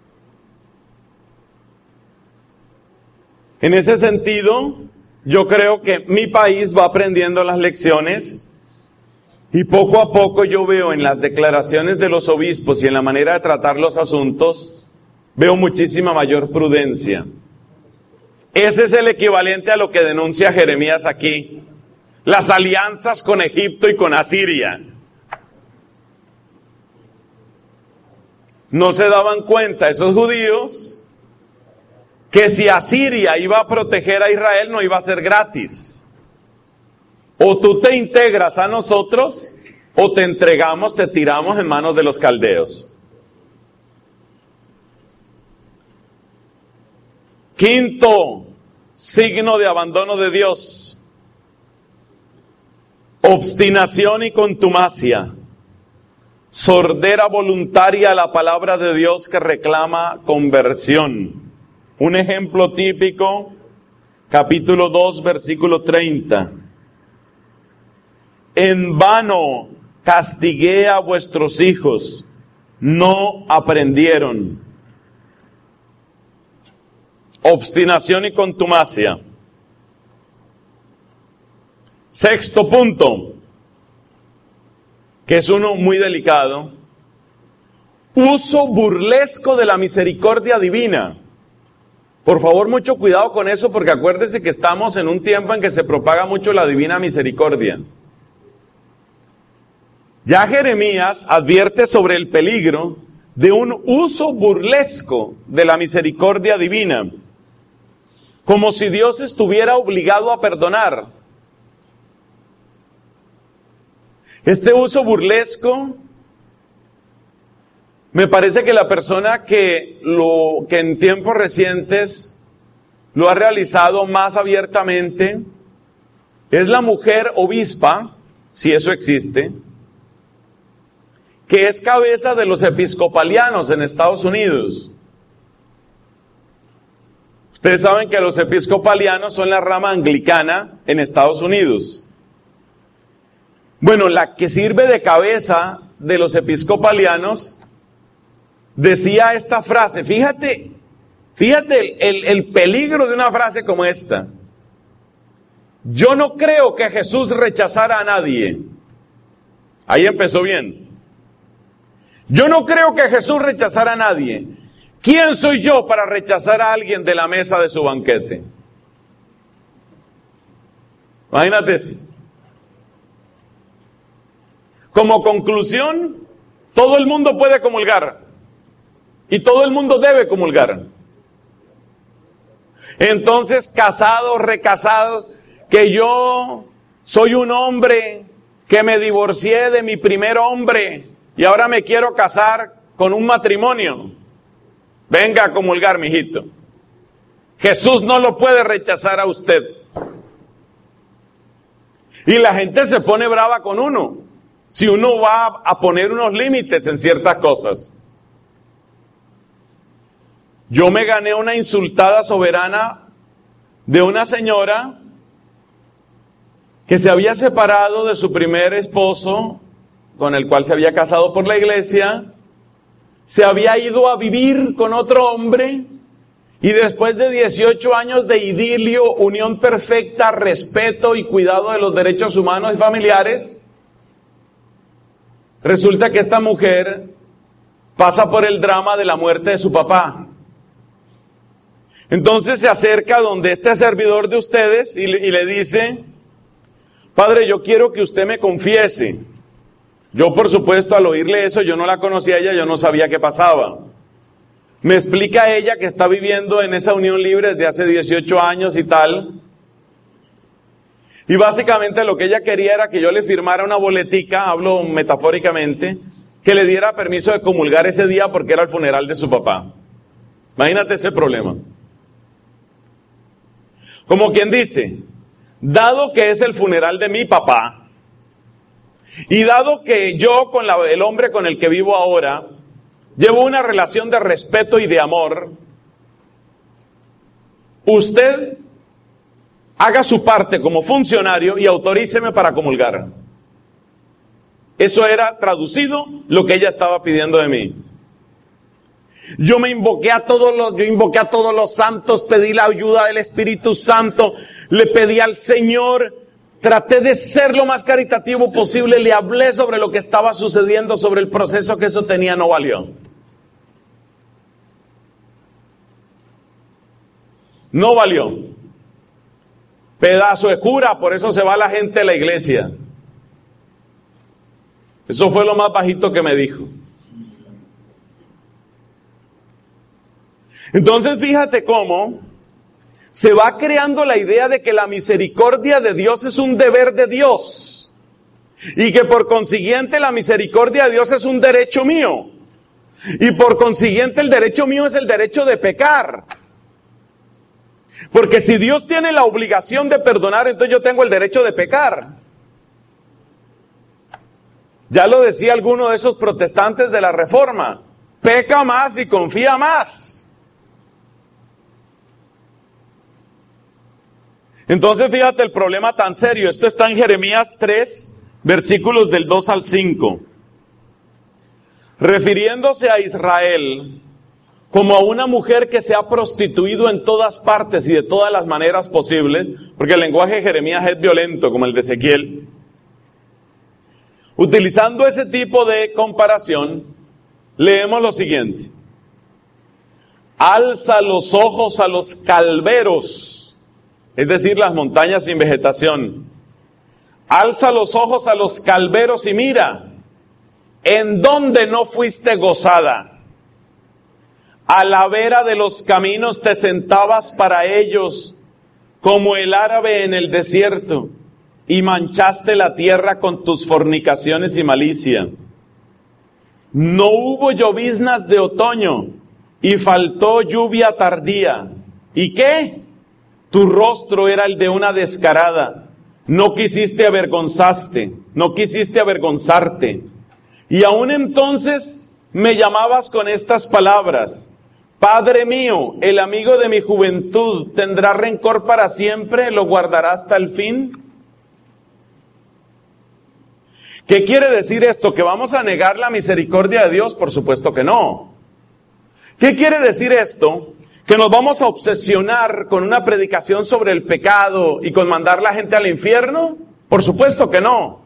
En ese sentido, yo creo que mi país va aprendiendo las lecciones. Y poco a poco yo veo en las declaraciones de los obispos y en la manera de tratar los asuntos, veo muchísima mayor prudencia. Ese es el equivalente a lo que denuncia Jeremías aquí. Las alianzas con Egipto y con Asiria. No se daban cuenta esos judíos que si Asiria iba a proteger a Israel no iba a ser gratis. O tú te integras a nosotros, o te entregamos, te tiramos en manos de los caldeos. Quinto signo de abandono de Dios: obstinación y contumacia, sordera voluntaria a la palabra de Dios que reclama conversión. Un ejemplo típico, capítulo dos, versículo treinta. En vano castigué a vuestros hijos, no aprendieron. obstinación y contumacia. Sexto punto, que es uno muy delicado, uso burlesco de la misericordia divina. Por favor, mucho cuidado con eso, porque acuérdese que estamos en un tiempo en que se propaga mucho la divina misericordia. Ya Jeremías advierte sobre el peligro de un uso burlesco de la misericordia divina, como si Dios estuviera obligado a perdonar. Este uso burlesco, me parece que la persona que, lo, que en tiempos recientes lo ha realizado más abiertamente es la mujer obispa, si eso existe, que es cabeza de los episcopalianos en Estados Unidos. Ustedes saben que los episcopalianos son la rama anglicana en Estados Unidos. Bueno, la que sirve de cabeza de los episcopalianos decía esta frase. Fíjate, fíjate el, el, el peligro de una frase como esta. Yo no creo que Jesús rechazara a nadie. Ahí empezó bien. Yo no creo que Jesús rechazara a nadie. ¿Quién soy yo para rechazar a alguien de la mesa de su banquete? Imagínate eso. Como conclusión, todo el mundo puede comulgar y todo el mundo debe comulgar. Entonces, casados, recasados, que yo soy un hombre que me divorcié de mi primer hombre y ahora me quiero casar con un matrimonio. Venga a comulgar, mijito. Jesús no lo puede rechazar a usted. Y la gente se pone brava con uno si uno va a poner unos límites en ciertas cosas. Yo me gané una insultada soberana de una señora que se había separado de su primer esposo, con el cual se había casado por la iglesia, se había ido a vivir con otro hombre, y después de dieciocho años de idilio, unión perfecta, respeto y cuidado de los derechos humanos y familiares, resulta que esta mujer pasa por el drama de la muerte de su papá. Entonces se acerca donde este servidor de ustedes y le, y le dice: Padre, yo quiero que usted me confiese. Yo, por supuesto, al oírle eso, yo no la conocía a ella, yo no sabía qué pasaba. Me explica ella que está viviendo en esa unión libre desde hace dieciocho años y tal. Y básicamente lo que ella quería era que yo le firmara una boletica, hablo metafóricamente, que le diera permiso de comulgar ese día porque era el funeral de su papá. Imagínate ese problema. Como quien dice, dado que es el funeral de mi papá, y dado que yo con la, el hombre con el que vivo ahora, llevo una relación de respeto y de amor, usted haga su parte como funcionario y autoríceme para comulgar. Eso era traducido lo que ella estaba pidiendo de mí. Yo me invoqué a todos los, yo invoqué a todos los santos, pedí la ayuda del Espíritu Santo, le pedí al Señor, traté de ser lo más caritativo posible, le hablé sobre lo que estaba sucediendo, sobre el proceso que eso tenía, no valió. No valió. Pedazo de cura, por eso se va la gente de la iglesia. Eso fue lo más bajito que me dijo. Entonces fíjate cómo se va creando la idea de que la misericordia de Dios es un deber de Dios y que por consiguiente la misericordia de Dios es un derecho mío y por consiguiente el derecho mío es el derecho de pecar. Porque si Dios tiene la obligación de perdonar, entonces yo tengo el derecho de pecar. Ya lo decía alguno de esos protestantes de la Reforma: peca más y confía más. Entonces fíjate el problema tan serio. Esto está en Jeremías tres, versículos del dos al cinco. Refiriéndose a Israel, como a una mujer que se ha prostituido en todas partes y de todas las maneras posibles, porque el lenguaje de Jeremías es violento como el de Ezequiel. Utilizando ese tipo de comparación, leemos lo siguiente: alza los ojos a los calveros, es decir, las montañas sin vegetación. Alza los ojos a los calveros y mira, ¿en dónde no fuiste gozada? A la vera de los caminos te sentabas para ellos, como el árabe en el desierto, y manchaste la tierra con tus fornicaciones y malicia. No hubo lloviznas de otoño, y faltó lluvia tardía. ¿Y qué? Tu rostro era el de una descarada. No quisiste avergonzaste, no quisiste avergonzarte. Y aún entonces me llamabas con estas palabras: Padre mío, el amigo de mi juventud, ¿tendrá rencor para siempre? ¿Lo guardará hasta el fin? ¿Qué quiere decir esto? ¿Que vamos a negar la misericordia de Dios? Por supuesto que no. ¿Qué quiere decir esto? ¿Que nos vamos a obsesionar con una predicación sobre el pecado y con mandar la gente al infierno? Por supuesto que no.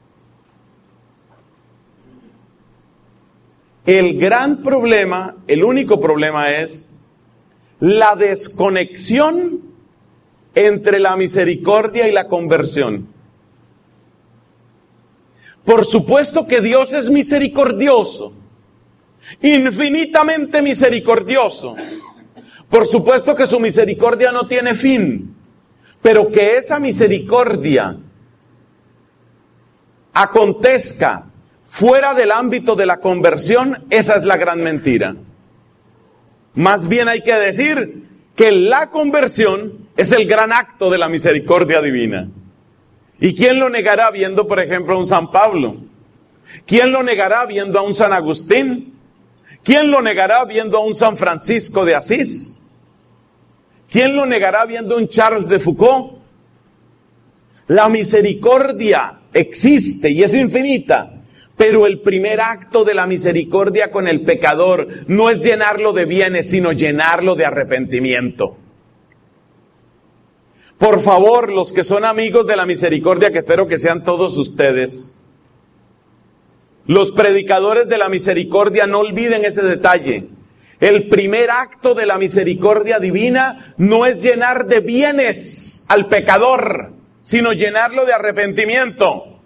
El gran problema, el único problema es la desconexión entre la misericordia y la conversión. Por supuesto que Dios es misericordioso, infinitamente misericordioso. Por supuesto que su misericordia no tiene fin, pero que esa misericordia acontezca fuera del ámbito de la conversión, esa es la gran mentira. Más bien hay que decir que la conversión es el gran acto de la misericordia divina. ¿Y quién lo negará viendo, por ejemplo, a un San Pablo? ¿Quién lo negará viendo a un San Agustín? ¿Quién lo negará viendo a un San Francisco de Asís? ¿Quién lo negará viendo a un Charles de Foucault? La misericordia existe y es infinita, pero el primer acto de la misericordia con el pecador no es llenarlo de bienes, sino llenarlo de arrepentimiento. Por favor, los que son amigos de la misericordia, que espero que sean todos ustedes, los predicadores de la misericordia, no olviden ese detalle. El primer acto de la misericordia divina no es llenar de bienes al pecador, sino llenarlo de arrepentimiento.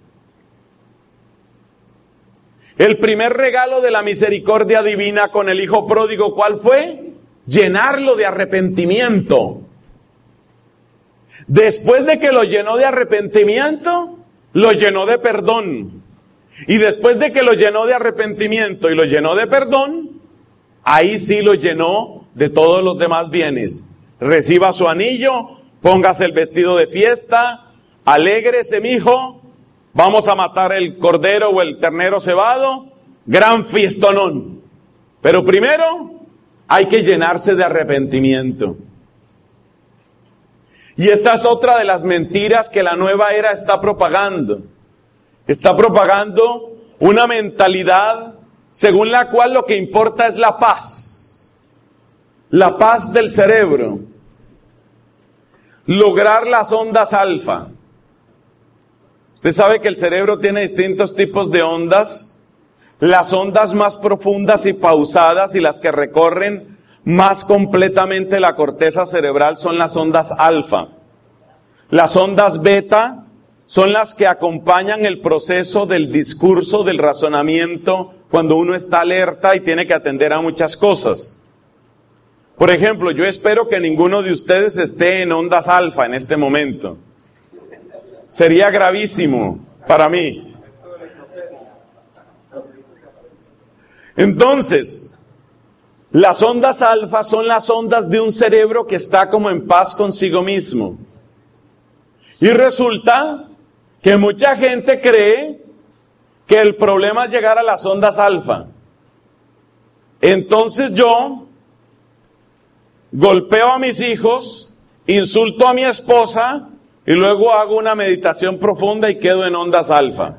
El primer regalo de la misericordia divina con el hijo pródigo, ¿cuál fue? Llenarlo de arrepentimiento. Después de que lo llenó de arrepentimiento, lo llenó de perdón. Y después de que lo llenó de arrepentimiento y lo llenó de perdón, ahí sí lo llenó de todos los demás bienes. Reciba su anillo, póngase el vestido de fiesta, alégrese, mijo, vamos a matar el cordero o el ternero cebado, gran fiestonón. Pero primero hay que llenarse de arrepentimiento. Y esta es otra de las mentiras que la nueva era está propagando. Está propagando una mentalidad según la cual lo que importa es la paz. La paz del cerebro. Lograr las ondas alfa. Usted sabe que el cerebro tiene distintos tipos de ondas. Las ondas más profundas y pausadas y las que recorren más completamente la corteza cerebral son las ondas alfa. Las ondas beta son las que acompañan el proceso del discurso, del razonamiento, cuando uno está alerta y tiene que atender a muchas cosas. Por ejemplo, yo espero que ninguno de ustedes esté en ondas alfa en este momento. Sería gravísimo para mí. Entonces, las ondas alfa son las ondas de un cerebro que está como en paz consigo mismo. Y resulta que mucha gente cree que el problema es llegar a las ondas alfa. Entonces yo golpeo a mis hijos, insulto a mi esposa y luego hago una meditación profunda y quedo en ondas alfa.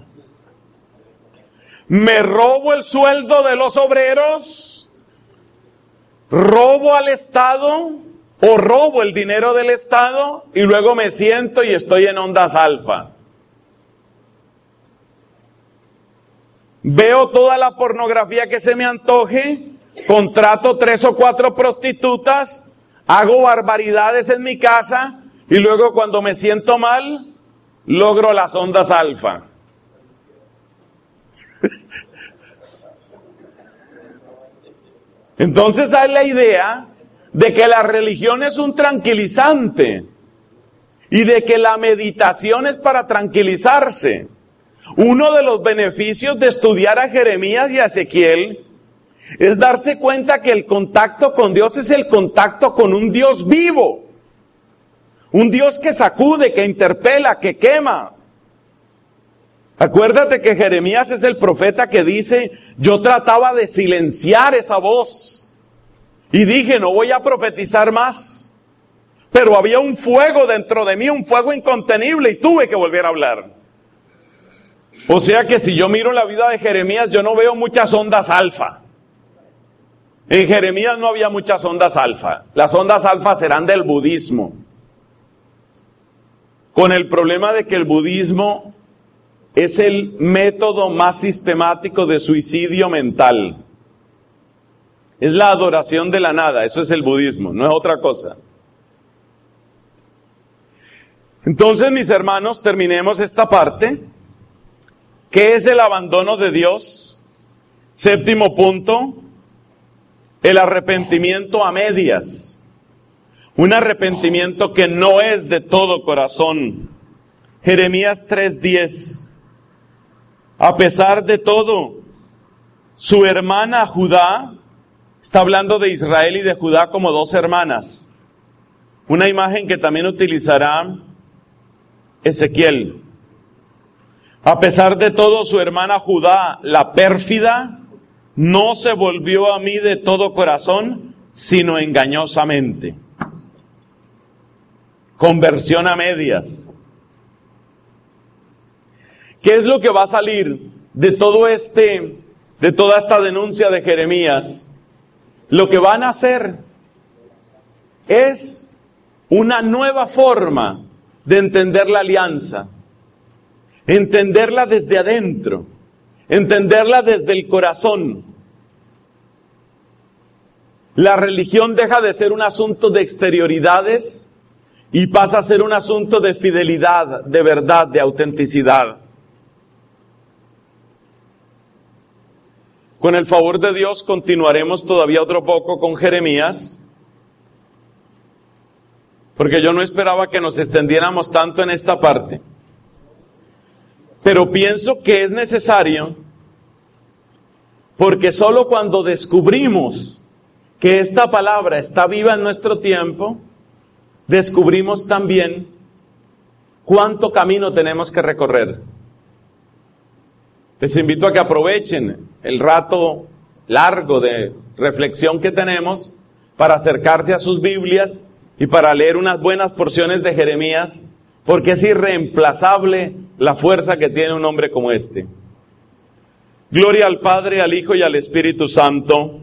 Me robo el sueldo de los obreros robo al Estado o robo el dinero del Estado y luego me siento y estoy en ondas alfa. Veo toda la pornografía que se me antoje, contrato tres o cuatro prostitutas, hago barbaridades en mi casa y luego cuando me siento mal, logro las ondas alfa. Entonces hay la idea de que la religión es un tranquilizante y de que la meditación es para tranquilizarse. Uno de los beneficios de estudiar a Jeremías y a Ezequiel es darse cuenta que el contacto con Dios es el contacto con un Dios vivo. Un Dios que sacude, que interpela, que quema. Acuérdate que Jeremías es el profeta que dice, yo trataba de silenciar esa voz. Y dije, no voy a profetizar más. Pero había un fuego dentro de mí, un fuego incontenible y tuve que volver a hablar. O sea que si yo miro la vida de Jeremías, yo no veo muchas ondas alfa. En Jeremías no había muchas ondas alfa. Las ondas alfa serán del budismo. Con el problema de que el budismo es el método más sistemático de suicidio mental. Es la adoración de la nada, eso es el budismo, no es otra cosa. Entonces, mis hermanos, terminemos esta parte. ¿Qué es el abandono de Dios? Séptimo punto, el arrepentimiento a medias. Un arrepentimiento que no es de todo corazón. Jeremías tres diez. A pesar de todo, su hermana Judá, está hablando de Israel y de Judá como dos hermanas. Una imagen que también utilizará Ezequiel. A pesar de todo, su hermana Judá, la pérfida, no se volvió a mí de todo corazón, sino engañosamente. Conversión a medias. ¿Qué es lo que va a salir de todo este, de toda esta denuncia de Jeremías? Lo que van a hacer es una nueva forma de entender la alianza. Entenderla desde adentro, entenderla desde el corazón. La religión deja de ser un asunto de exterioridades y pasa a ser un asunto de fidelidad, de verdad, de autenticidad. Con el favor de Dios continuaremos todavía otro poco con Jeremías, porque yo no esperaba que nos extendiéramos tanto en esta parte. Pero pienso que es necesario, porque solo cuando descubrimos que esta palabra está viva en nuestro tiempo, descubrimos también cuánto camino tenemos que recorrer. Les invito a que aprovechen el rato largo de reflexión que tenemos para acercarse a sus Biblias y para leer unas buenas porciones de Jeremías, porque es irreemplazable la fuerza que tiene un hombre como este. Gloria al Padre, al Hijo y al Espíritu Santo,